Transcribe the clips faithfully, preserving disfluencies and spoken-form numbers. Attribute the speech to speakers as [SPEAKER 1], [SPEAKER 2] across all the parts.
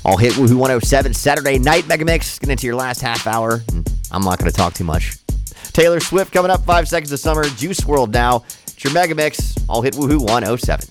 [SPEAKER 1] All hit Woohoo one oh seven Saturday night Mega Mix. Get into your last half hour. I'm not going to talk too much. Taylor Swift coming up, Five Seconds of Summer. Juice world now. It's your Mega Mix. All hit Woohoo one oh seven.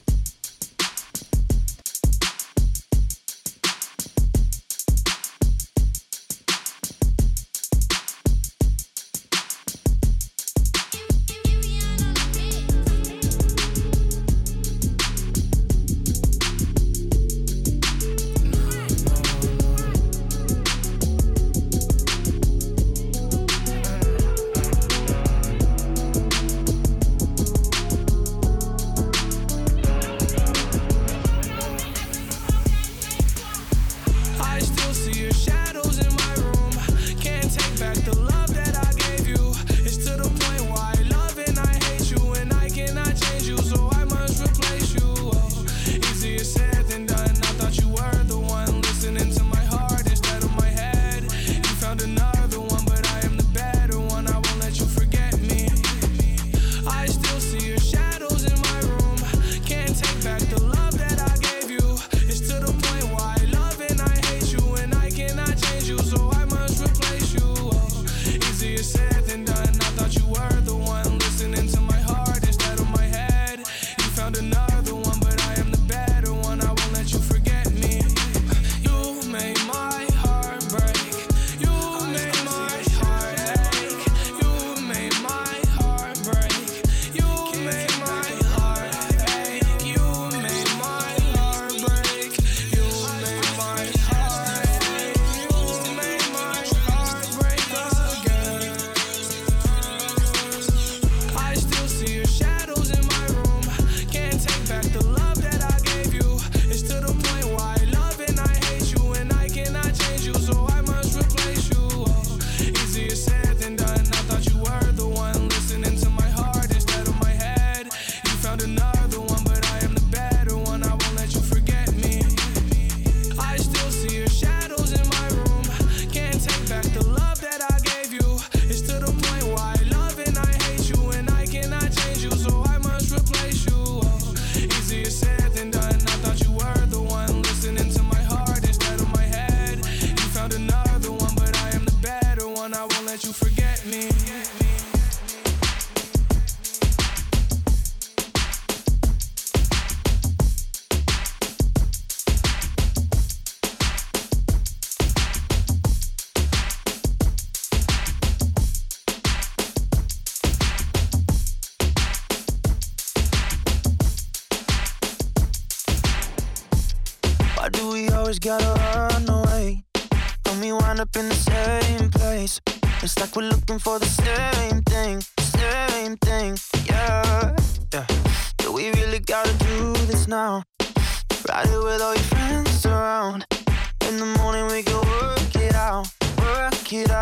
[SPEAKER 2] Gotta run away, and we wind up in the same place. It's like we're looking for the same thing, same thing, yeah, yeah. Do we really gotta do this now? Ride it with all your friends around. In the morning we can work it out, work it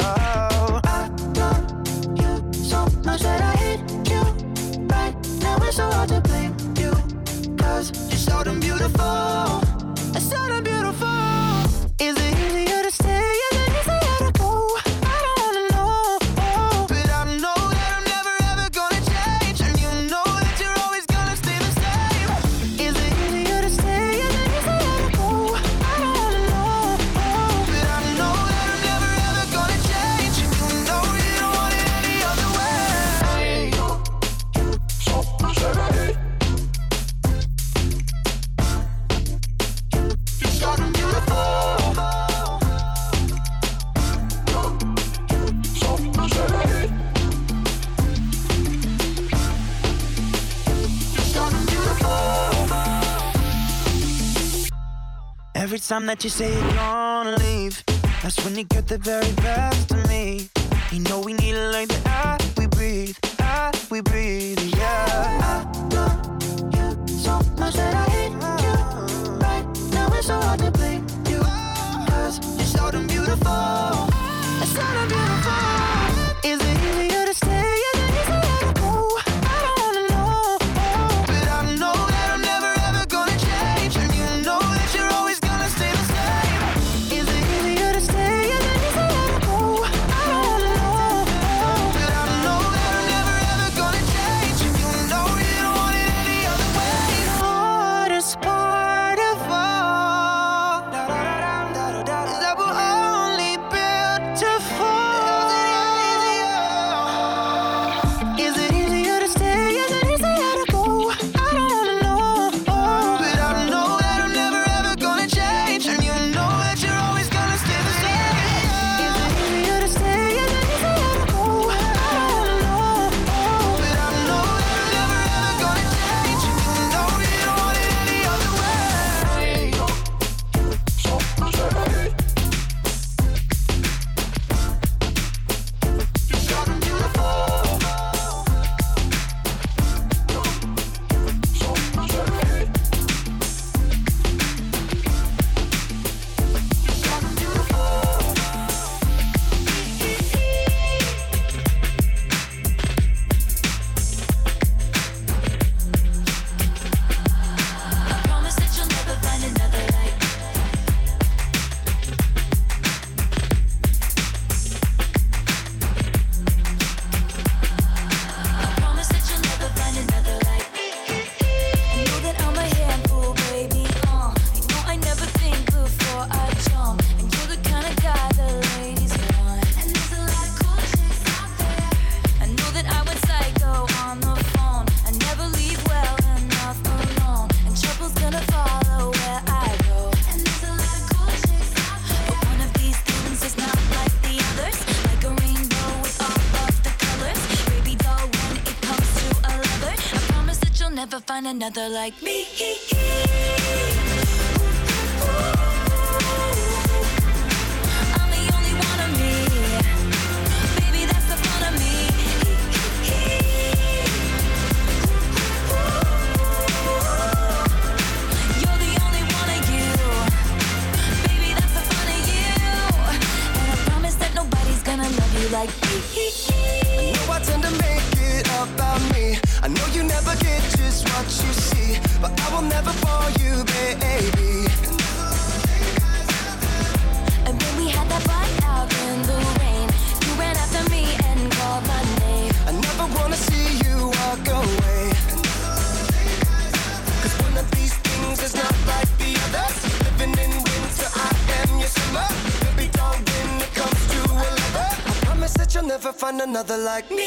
[SPEAKER 2] out. I love you so much that I hate you. Right now it's so hard to blame you, 'cause you're so damn beautiful. It's so damn beautiful. Is it easier to stay? Is it easier to go? I don't wanna know. Oh, but I know that I'm never ever gonna change, and you know that you're always gonna stay the same. Is it easier to stay? Is it easier to go? I don't wanna know. Oh, but I know that I'm never ever gonna change, and you know you don't want it any other way. You, you so much that I hate. Every time that you say you're gonna leave, that's when you get the very best of me. You know we need it like the air we breathe, air we breathe, yeah. I love you so much that I hate you. Right now it's so hard to blame you, 'cause you're so damn beautiful. It's so damn beautiful. Is it easier to stay? Is it easier to go? I don't wanna know. Oh, but I know that I'm never ever gonna change, and you know that you're always gonna stay the same. Is it easier to stay? Is it easier to go? I don't wanna know. Oh, but I know that I'm never ever gonna change. find another like me. I'm the only one of me. Baby, that's the fun of me. You're the only one of you. Baby, that's the fun of you. And I promise that nobody's gonna love you like me.
[SPEAKER 3] I know I tend to make it about me. I know you never get just what you see, but I will never bore you, baby.
[SPEAKER 2] And when we had that fight out in the rain, you ran after me and called my name.
[SPEAKER 3] I never wanna see you walk away, 'cause one of these things is not like the others. Living in winter, I am your summer. Baby doll when it comes to a lover. I promise that you'll never find another like me.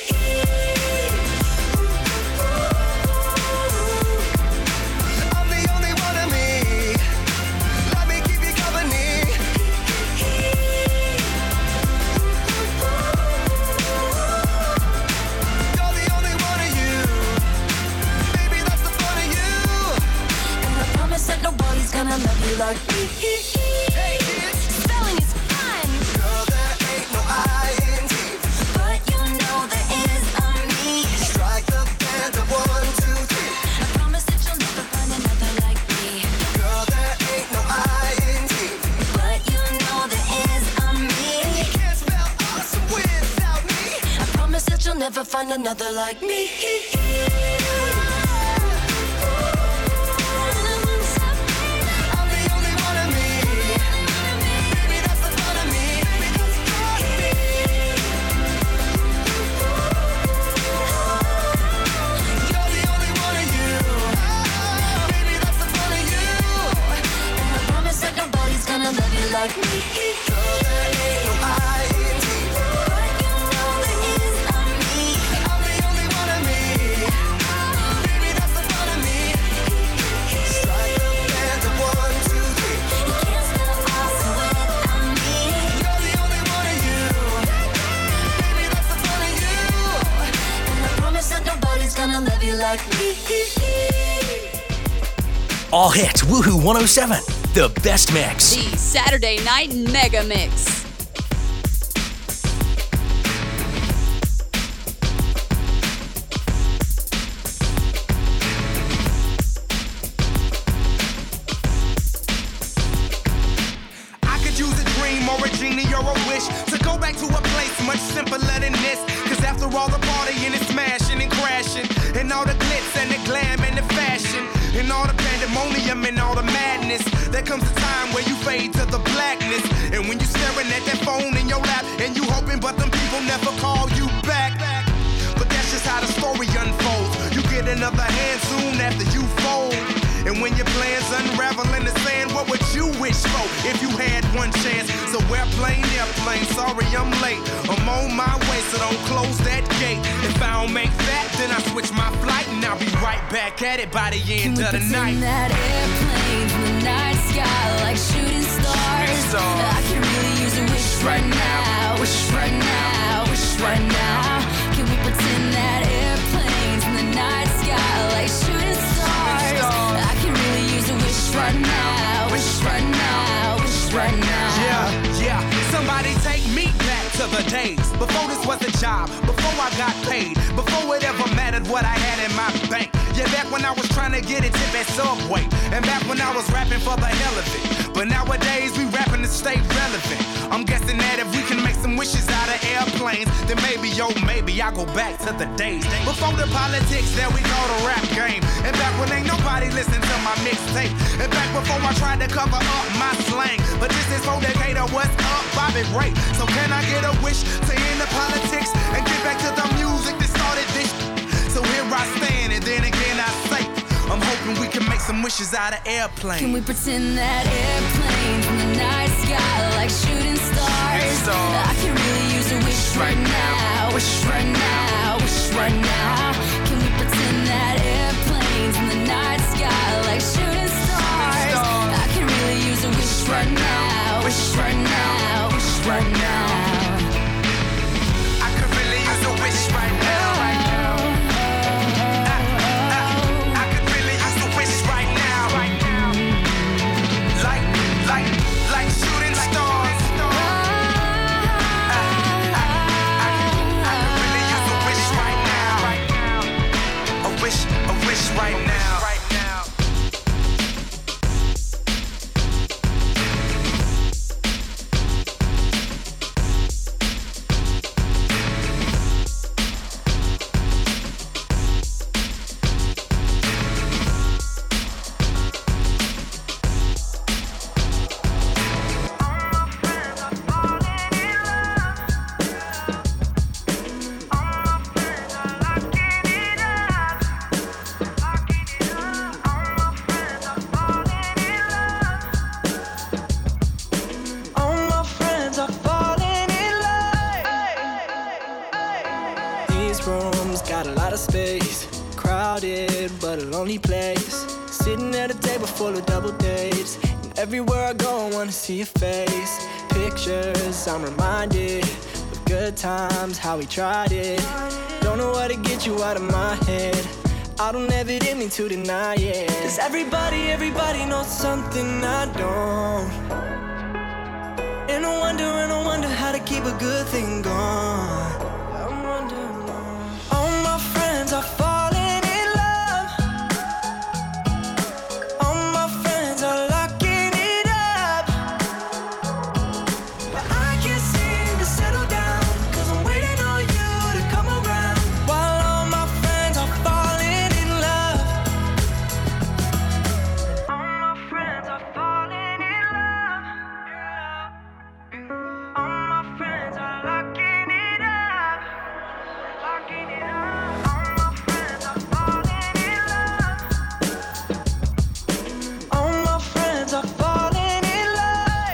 [SPEAKER 2] Gonna love you like me.
[SPEAKER 3] Hey kids,
[SPEAKER 2] spelling is fun.
[SPEAKER 3] Girl, there ain't no I N G,
[SPEAKER 2] but you know there is a me.
[SPEAKER 3] Strike the band of one, two, three.
[SPEAKER 2] I promise that you'll never find another like me.
[SPEAKER 3] Girl, there ain't no I N G,
[SPEAKER 2] but you know there is a me.
[SPEAKER 3] You can't spell awesome without me.
[SPEAKER 2] I promise that you'll never find another like me. Love you like me.
[SPEAKER 3] Girl, there ain't no I N G,
[SPEAKER 2] but you know there is a me.
[SPEAKER 3] I'm the only one of me. Baby, that's the fun of me. Strike the band of one, two, three.
[SPEAKER 2] You can't spell awesome without me.
[SPEAKER 3] You're the only one of you. Baby, that's the fun of you.
[SPEAKER 2] And I promise that nobody's gonna love you like me.
[SPEAKER 4] All hits Woohoo one oh seven. The best mix.
[SPEAKER 5] The Saturday Night Mega Mix.
[SPEAKER 6] I could use a dream or a genie or a wish to go back to a place much simpler than this. 'Cause after all the partying and smashing and crashing, and all the glitz and the glam and the fashion, and all the pandemonium and all the madness, there comes a time where you fade to the blackness. And when you're staring at that phone in your lap, and you hoping but them people never call you back. But that's just how the story unfolds. You get another hand soon after you fold. And when your plans unravel in the sand, what would you wish for if you had one chance? So airplane, airplane, sorry I'm late. I'm on my way, so don't close that gate. If I don't make that, then I switch my flight, and I'll be right back at it by the end
[SPEAKER 2] Can
[SPEAKER 6] of the
[SPEAKER 2] we
[SPEAKER 6] night.
[SPEAKER 2] pretend that airplanes in the night sky like shooting stars?
[SPEAKER 6] stars.
[SPEAKER 2] I can really use a wish right now, wish right now, wish right now. Can we pretend that airplanes in the night sky like shooting stars?
[SPEAKER 6] stars.
[SPEAKER 2] I can really use a wish right now, wish right now, wish right now.
[SPEAKER 6] Yeah, yeah. Somebody take me back to the days before this was a job, before I got paid, before it ever mattered what I had in my bank. Yeah, back when I was trying to get a tip at Subway, and back when I was rapping for the hell of it. But nowadays we rapping to stay relevant. I'm guessing that if we can make some wishes out of airplanes, then maybe, yo, maybe I go back to the days before the politics that we call the rap game. And back when ain't nobody listened to my mixtape. And back before I tried to cover up my slang. But this is for Decatur, what's up, Bobby Ray? So can I get a wish to end the politics and get back to the music that started this? So here I stand, and then again I say, I'm hoping we can make some wishes out of airplanes.
[SPEAKER 2] Can we pretend that airplanes in the night sky like shooting stars?
[SPEAKER 6] stars.
[SPEAKER 2] I can really use a wish right now, wish right now, wish right now. Can we pretend that airplanes in the night sky like shooting stars?
[SPEAKER 6] stars.
[SPEAKER 2] I can really use a wish right now, wish right now, wish right now.
[SPEAKER 6] I could really use a wish right now. Right now. I, I, I
[SPEAKER 7] lonely place, sitting at a table full of double dates. And everywhere I go, I wanna see your face. Pictures, I'm reminded of good times, how we tried it. Don't know how to get you out of my head. I don't ever did mean to deny it. Cause everybody, everybody knows something I don't. And I wonder, and I wonder how to keep a good thing going. I'm wondering. All my friends are falling in love. All my friends are locking it up. But I can't seem to settle down, cause I'm waiting on you to come around. While all my friends are falling in love. All my friends are falling in love. All my friends are locking it up. Locking it up. All my friends are falling in love. All my friends are falling in love.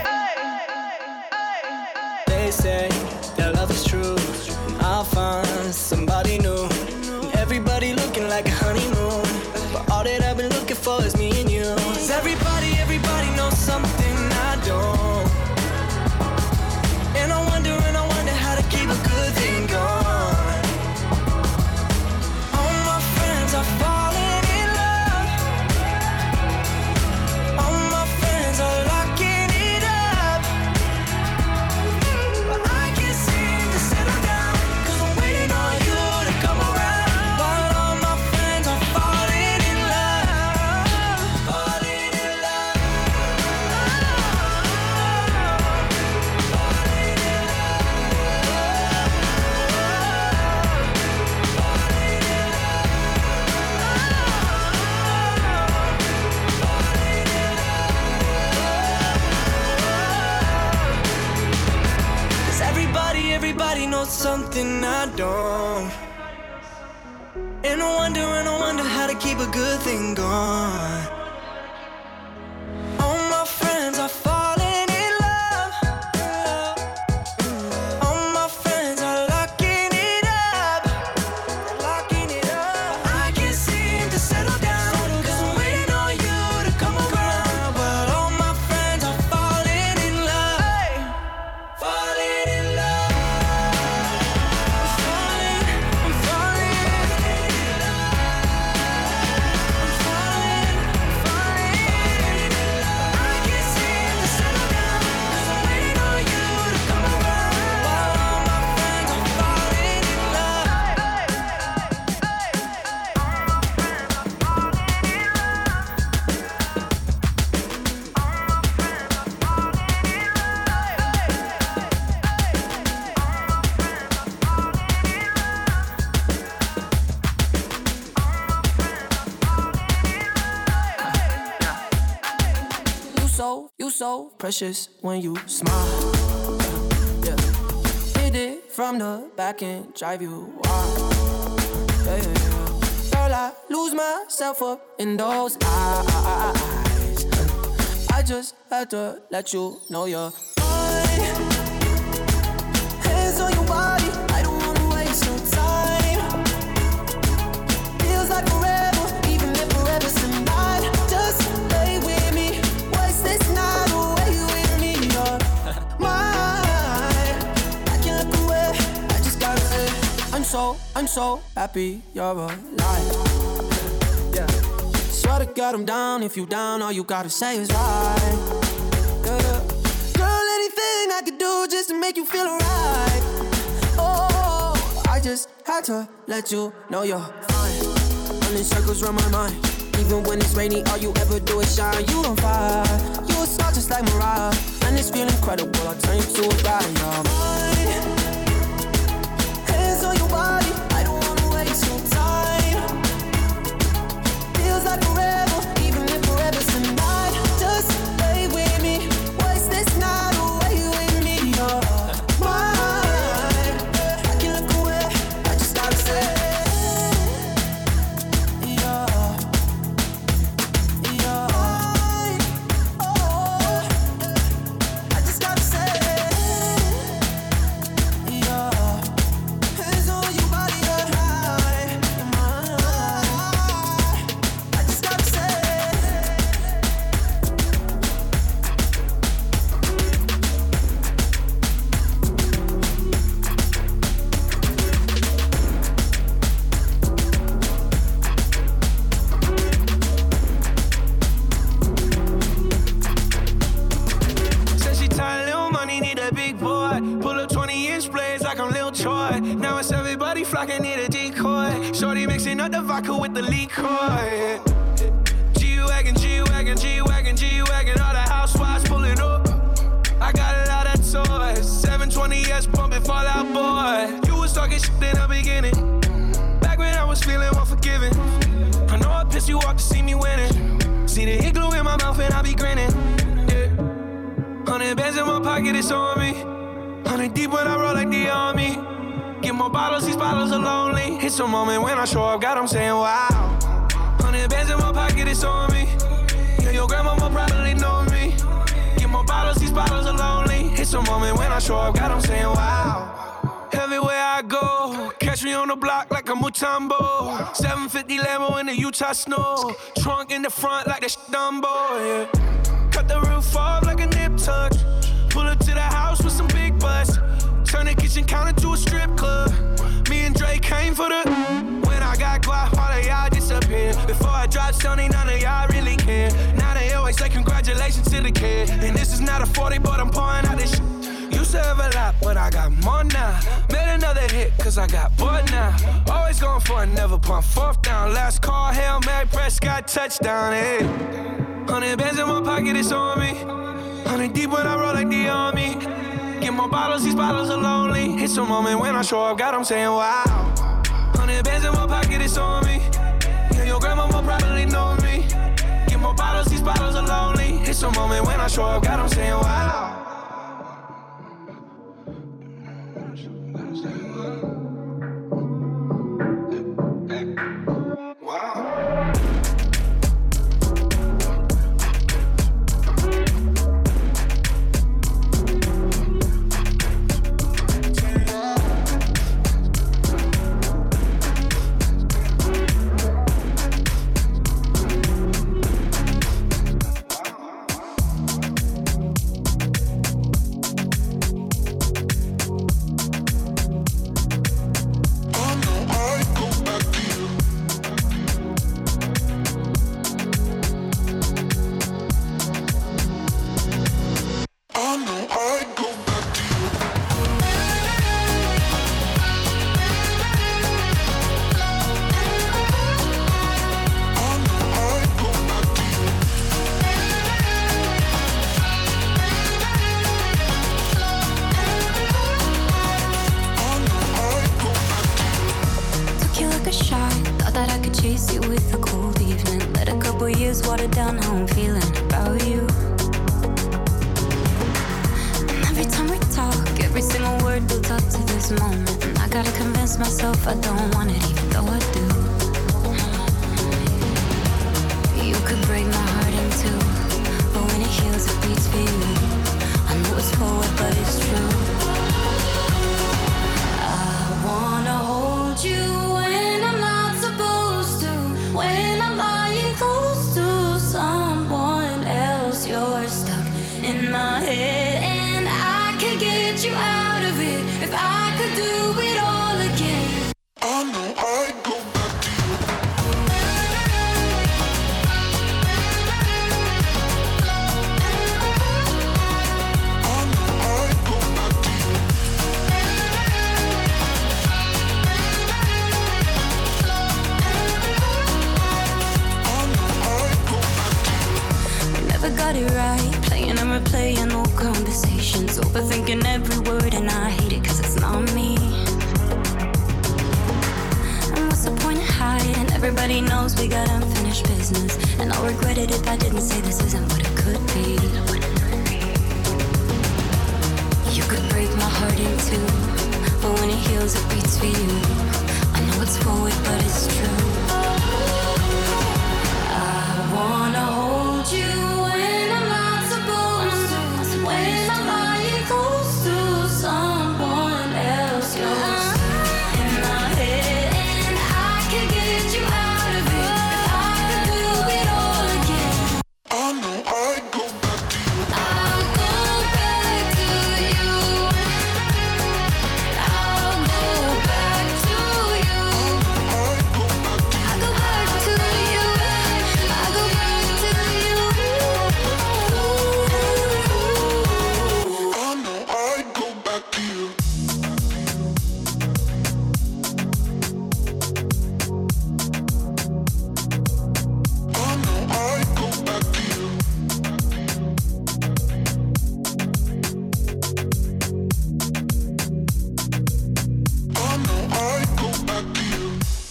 [SPEAKER 7] They say that love is true, and I'll find somebody new. And everybody looking like a honeymoon, but all that I've been looking for is me and you. 'Cause everybody, everybody knows something I don't. And I wonder, and I wonder how to keep a good thing going. All my friends are falling in love. All my friends are locking it up. But I can't seem to settle down, cause I'm waiting on you to come around. While all my friends are falling in love. Falling in love. Falling in Cause everybody, everybody knows something I don't. And I wonder, and I wonder how to keep a good thing going. All my friends are falling in love. All my friends are locking it up. They're locking it up. I can't seem to settle down, cause I'm waiting on you to come around. But all my friends are falling in love. Falling in love. I'm falling, I'm falling. I'm falling, I'm falling. I can't seem to settle down, cause I'm waiting on you to come around. While all my friends are falling in love. All my friends are falling in love. All my friends are falling in You so, you so precious when you smile. Yeah, hit it from the back and drive you wild. Yeah, yeah, yeah. Girl, I lose myself up in those eyes. I just had to let you know you're mine. Hands on your body, I don't wanna waste no time. Feels like forever, even if forever's tonight. Just lay with me, waste this night away with me. You're mine. I can't look away, I just gotta say I'm so, I'm so happy you're alive. Yeah. Swear to God I'm down, if you down, all you gotta say is right. Yeah, yeah. Girl, anything I could do just to make you feel alright. Oh, I just had to let you know you're fine. Running circles around my mind. Even when it's rainy, all you ever do is shine. You don't fight, you a star just like Mariah. And this feel incredible, I'll turn you to a ride. You're mine. Hands on your body, I don't wanna waste no time. Feels like forever, even if forever's tonight. Just lay with me, waste this night away with me. You're mine. I can't look away, I just gotta say, you're, you're mine. Oh, I just gotta say, you're, hands on your body, you're mine. You're mine. I just
[SPEAKER 6] like I need a decoy. Shorty mixing up the vodka with the liquor. G-Wagon, G-Wagon, G-Wagon, G-Wagon. All the housewives pulling up. I got a lot of toys. seven twenty S pumping Fall Out Boy. You was talking shit in the beginning. Back when I was feeling unforgiving. I know I pissed you off to see me winning. See the hit glue in my mouth and I be grinning. Yeah. Hundred bands in my pocket, it's on me. Hundred deep when I roll like the army. Get more bottles, these bottles are lonely. It's a moment when I show up, God, I'm saying wow. Hundred bands in my pocket, it's on me. Yeah, your grandma will probably know me. Get more bottles, these bottles are lonely. It's a moment when I show up, God, I'm saying wow. Everywhere I go, catch me on the block like a Mutombo. seven fifty Lambo in the Utah snow. Trunk in the front like a Dumbo, yeah. Cut the roof off like a nip tuck. Pull up to the house with some big butts. Turn the kitchen counter to a strip club. Me and Drake came for the. When I got guap, all of y'all disappear. Before I drop Sony, none of y'all really care. Now they always say congratulations to the kid. And this is not a forty, but I'm pouring out this shit. Used to have a lot, but I got more now. Made another hit, cause I got bored now. Always going for it, never pump fourth down. Last call, Hail Mary, Prescott, touchdown, hey. Hundred bands in my pocket, it's on me. Hundred deep when I roll like the army. Get more bottles, these bottles are lonely. It's a moment when I show up, God, I'm saying wow. Hundred bands in my pocket, it's on me. Yeah, your grandma will probably know me. Get more bottles, these bottles are lonely. It's a moment when I show up, God, I'm saying wow.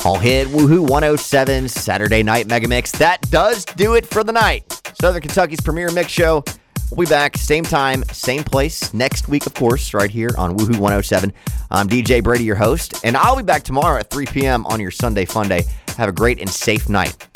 [SPEAKER 1] All hit Woohoo one oh seven Saturday Night Mega Mix. That does do it for the night. Southern Kentucky's premier mix show. We'll be back same time, same place next week, of course, right here on Woohoo one oh seven. I'm D J Brady, your host, and I'll be back tomorrow at three p.m. on your Sunday Fun Day. Have a great and safe night.